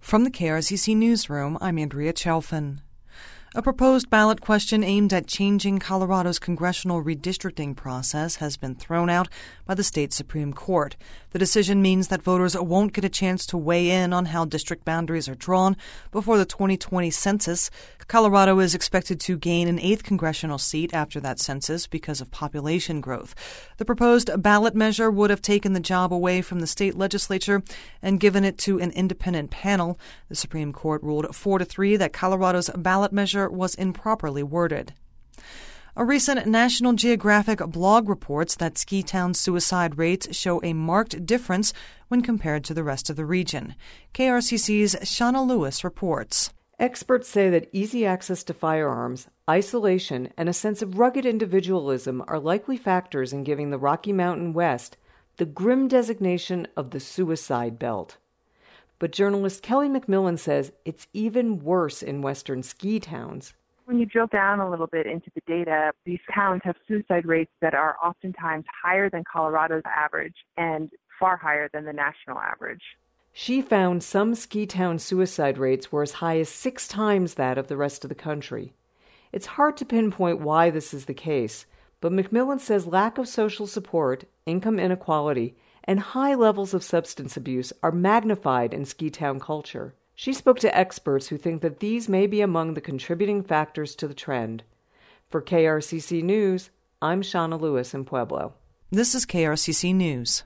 From the KRCC Newsroom, I'm Andrea Chalfin. A proposed ballot question aimed at changing Colorado's congressional redistricting process has been thrown out by the state Supreme Court. The decision means that voters won't get a chance to weigh in on how district boundaries are drawn before the 2020 census. Colorado is expected to gain an 8th congressional seat after that census because of population growth. The proposed ballot measure would have taken the job away from the state legislature and given it to an independent panel. The Supreme Court ruled 4-3 that Colorado's ballot measure was improperly worded. A recent National Geographic blog reports that ski town suicide rates show a marked difference when compared to the rest of the region. KRCC's Shauna Lewis reports. Experts say that easy access to firearms, isolation, and a sense of rugged individualism are likely factors in giving the Rocky Mountain West the grim designation of the suicide belt. But journalist Kelly McMillan says it's even worse in western ski towns. When you drill down a little bit into the data, these towns have suicide rates that are oftentimes higher than Colorado's average and far higher than the national average. She found some ski town suicide rates were as high as 6 times that of the rest of the country. It's hard to pinpoint why this is the case, but McMillan says lack of social support, income inequality, and high levels of substance abuse are magnified in ski town culture. She spoke to experts who think that these may be among the contributing factors to the trend. For KRCC News, I'm Shauna Lewis in Pueblo. This is KRCC News.